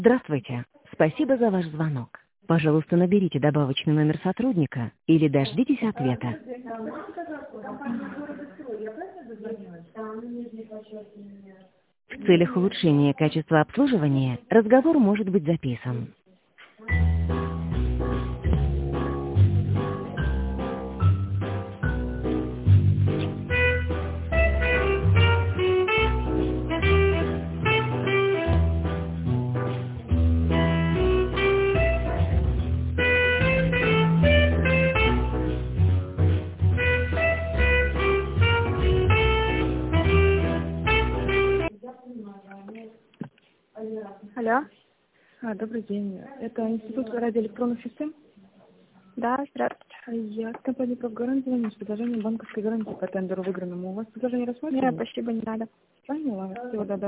Здравствуйте. Спасибо за ваш звонок. Пожалуйста, наберите добавочный номер сотрудника или дождитесь ответа. В целях улучшения качества обслуживания разговор может быть записан. Алло, Добрый день. Это Институт радиоэлектронных систем. да, здравствуйте. Я с компании «Профгарант» звоню с предложением банковской гарантии по тендеру выигранному. У вас предложение Нет, рассмотрено? спасибо, не надо. Поняла. Всего доброго.